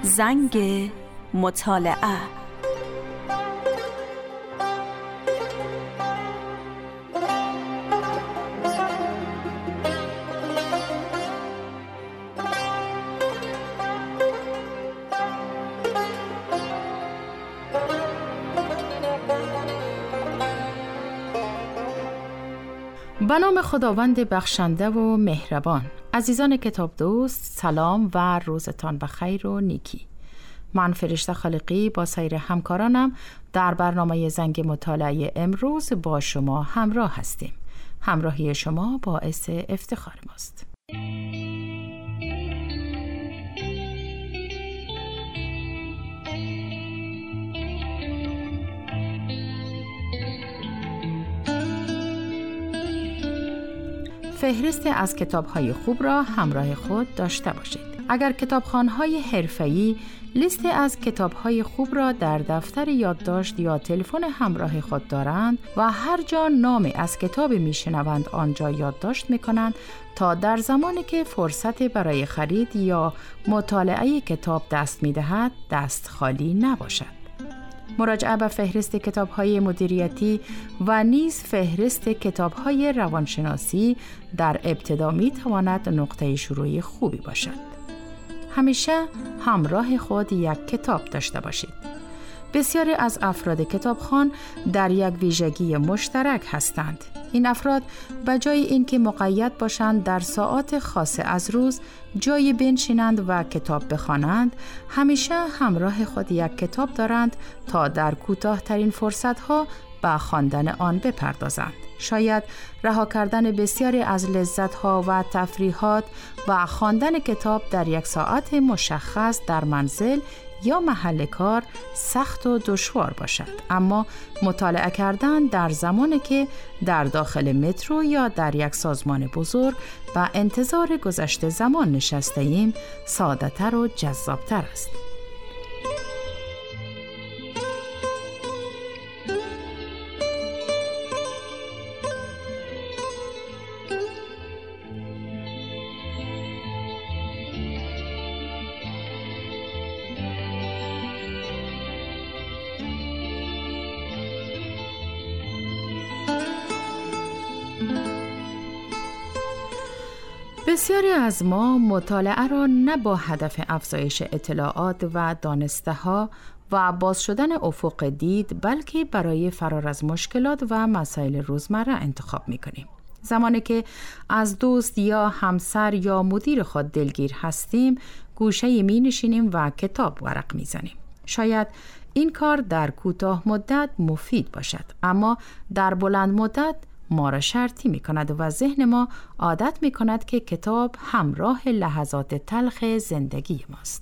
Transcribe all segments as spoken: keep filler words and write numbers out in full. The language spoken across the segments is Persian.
زنگ مطالعه. به نام خداوند بخشنده و مهربان. عزیزان کتاب دوست، سلام و روزتان بخیر و نیکی. من فرشته خالقی با سایر همکارانم در برنامه زنگ مطالعه امروز با شما همراه هستیم. همراهی شما باعث افتخار ماست. فهرست از کتاب‌های خوب را همراه خود داشته باشید. اگر کتابخوان‌های حرفه‌ای لیست از کتاب‌های خوب را در دفتر یادداشت یا تلفن همراه خود دارند و هر جا نامی از کتابی می‌شنوند آنجا یادداشت می‌کنند تا در زمانی که فرصت برای خرید یا مطالعه کتاب دست می‌دهد دست خالی نباشد. مراجعه به فهرست کتاب‌های مدیریتی و نیز فهرست کتاب‌های روانشناسی در ابتدا می‌تواند نقطه شروع خوبی باشد. همیشه همراه خود یک کتاب داشته باشید. بسیاری از افراد کتابخوان در یک ویژگی مشترک هستند. این افراد به جای اینکه مقید باشند در ساعات خاصه از روز جایی بنشینند و کتاب بخوانند، همیشه همراه خود یک کتاب دارند تا در کوتاه‌ترین فرصت‌ها به خواندن آن بپردازند. شاید رها کردن بسیاری از لذت‌ها و تفریحات و خواندن کتاب در یک ساعت مشخص در منزل یا محل کار سخت و دشوار باشد، اما مطالعه کردن در زمانی که در داخل مترو یا در یک سازمان بزرگ و انتظار گذشت زمان نشسته ایم ساده‌تر و جذاب‌تر است. بسیاری از ما مطالعه را نه با هدف افزایش اطلاعات و دانسته ها و باز شدن افق دید، بلکه برای فرار از مشکلات و مسائل روزمره انتخاب می کنیم. زمانی که از دوست یا همسر یا مدیر خود دلگیر هستیم، گوشه می نشینیم و کتاب ورق می زنیم. شاید این کار در کوتاه مدت مفید باشد، اما در بلند مدت ما را شرطی می کند و ذهن ما عادت می کند که کتاب همراه لحظات تلخ زندگی ماست.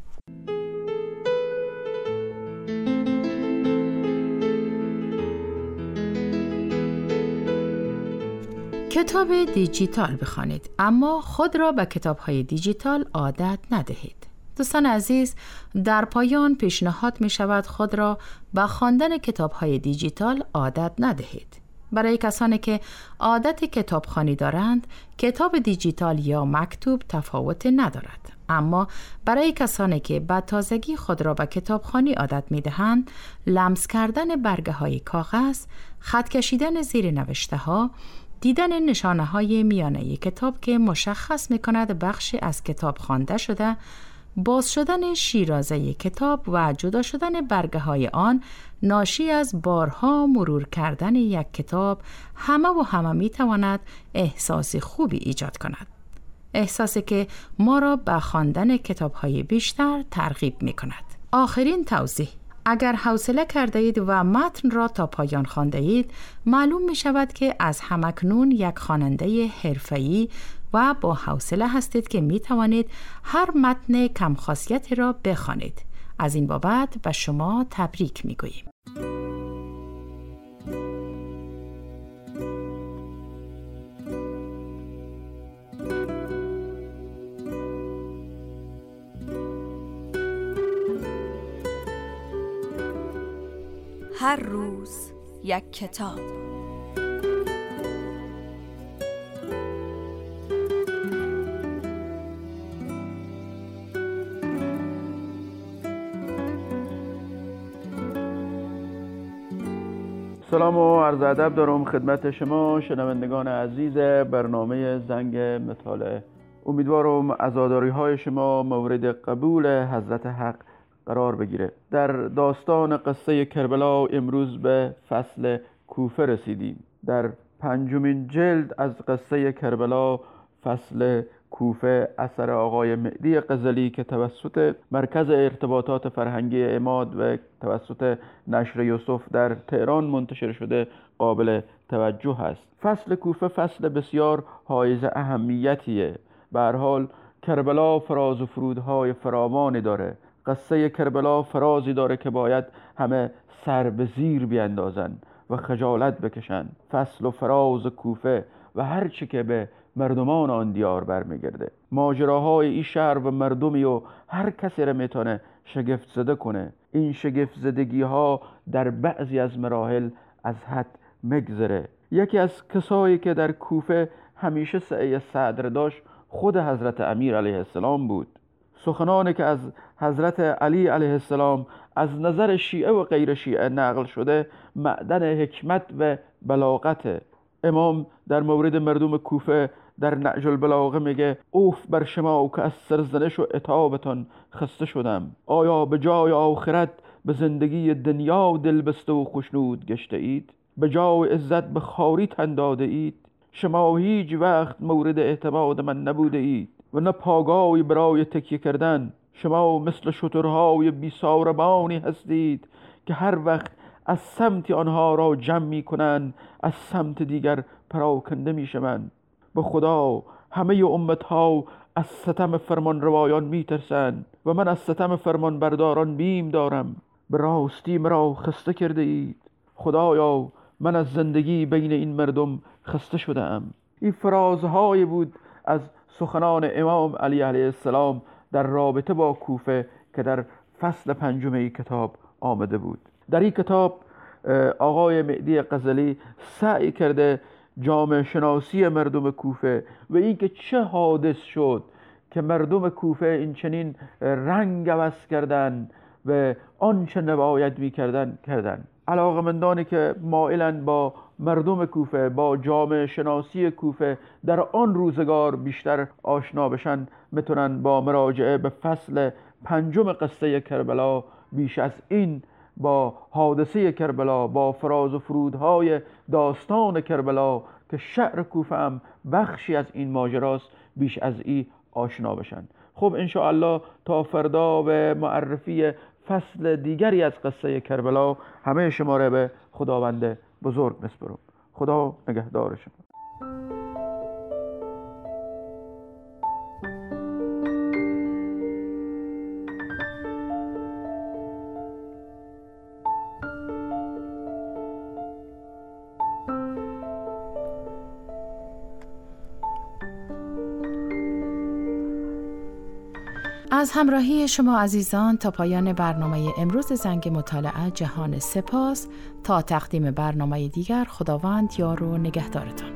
کتاب دیجیتال بخوانید، اما خود را به کتاب‌های دیجیتال عادت ندهید. دوستان عزیز، در پایان پیشنهاد می شود خود را به خواندن کتاب‌های دیجیتال عادت ندهید. برای کسانی که عادت کتابخوانی دارند، کتاب دیجیتال یا مکتوب تفاوت ندارد. اما برای کسانی که به تازگی خود را به کتابخوانی عادت می‌دهند، لمس کردن برگه‌های کاغذ، خط کشیدن زیر نوشته‌ها، دیدن نشانه‌های میانه کتاب که مشخص می‌کند بخشی از کتاب خوانده شده، باز شدن شیرازه کتاب و جدا شدن برگه های آن ناشی از بارها مرور کردن یک کتاب همه و همه می تواند احساس خوبی ایجاد کند. احساسی که ما را به خواندن کتاب های بیشتر ترغیب می کند. آخرین توضیح: اگر حوصله کرده اید و متن را تا پایان خوانده اید، معلوم می شود که از همکنون یک خواننده حرفه‌ای و با حوصله هستید که می توانید هر متن کم خاصیتی را بخوانید. از این بابت به شما تبریک می گوییم. هر روز یک کتاب. سلام و عرض ادب دارم خدمت شما شنوندگان عزیز برنامه زنگ مطالعه. امیدوارم عزاداری های شما مورد قبول حضرت حق قرار بگیره. در داستان قصه کربلا امروز به فصل کوفه رسیدیم. در پنجمین جلد از قصه کربلا، فصل کوفه، اثر آقای مهدی قزلی که توسط مرکز ارتباطات فرهنگی عماد و توسط نشر یوسف در تهران منتشر شده، قابل توجه است. فصل کوفه فصل بسیار حائز اهمیتیه. به هر حال کربلا فراز و فرودهای فراوانی داره. قصه کربلا فرازی داره که باید همه سر به زیر بیندازن و خجالت بکشن. فصل و فراز کوفه و هر چی که به مردمان آن دیار برمیگرده، ماجراهای این شهر و مردمی و هر کسی را میتونه شگفت زده کنه. این شگفت زدگی ها در بعضی از مراحل از حد مگذره. یکی از کسایی که در کوفه همیشه سعی صدر داشت خود حضرت امیر علیه السلام بود. سخنانی که از حضرت علی علیه السلام از نظر شیعه و غیر شیعه نقل شده معدن حکمت و بلاغته. امام در مورد مردم کوفه در نهج البلاغه میگه: اوف بر شما که از سرزنش و عتابتان خسته شدم. آیا به جای آخرت به زندگی دنیا دل بسته و خوشنود گشته اید؟ به جای عزت به خواری تن داده اید؟ شما هیچ وقت مورد اعتماد من نبوده اید و نه پاگاهی برای تکیه کردن. شما مثل شترهای بی‌ساربانی هستید که هر وقت از سمت آنها را جمع می کنند از سمت دیگر پراکنده می شوند. به خدا همه امتها از ستم فرمان روایان می ترسند و من از ستم فرمان برداران بیم دارم. به راستی مرا خسته کرده اید. خدایا من از زندگی بین این مردم خسته شده ام. این فرازهای بود از سخنان امام علی علیه السلام در رابطه با کوفه که در فصل پنجم این کتاب آمده بود. در این کتاب آقای مهدی قزلی سعی کرده جامعه شناسی مردم کوفه و این که چه حادث شد که مردم کوفه این چنین رنگ عوض کردن و آنچه نباید می کردن کردن. علاقه‌مندانی که مایلن با مردم کوفه، با جامعه شناسی کوفه در آن روزگار بیشتر آشنا بشن، میتونن با مراجعه به فصل پنجم قصه کربلا بیش از این با حادثه کربلا، با فراز و فرودهای داستان کربلا که شعر کوفه هم بخشی از این ماجراست، بیش از این آشنا بشن. خب انشاءالله تا فردا به معرفی فصل دیگری از قصه کربلا همه شما را به خداوند بزرگ میسپارم. خدا نگهدار شما. از همراهی شما عزیزان تا پایان برنامه امروز زنگ مطالعه جهان سپاس. تا تقدیم برنامه دیگر، خداوند یار و نگهدارتان.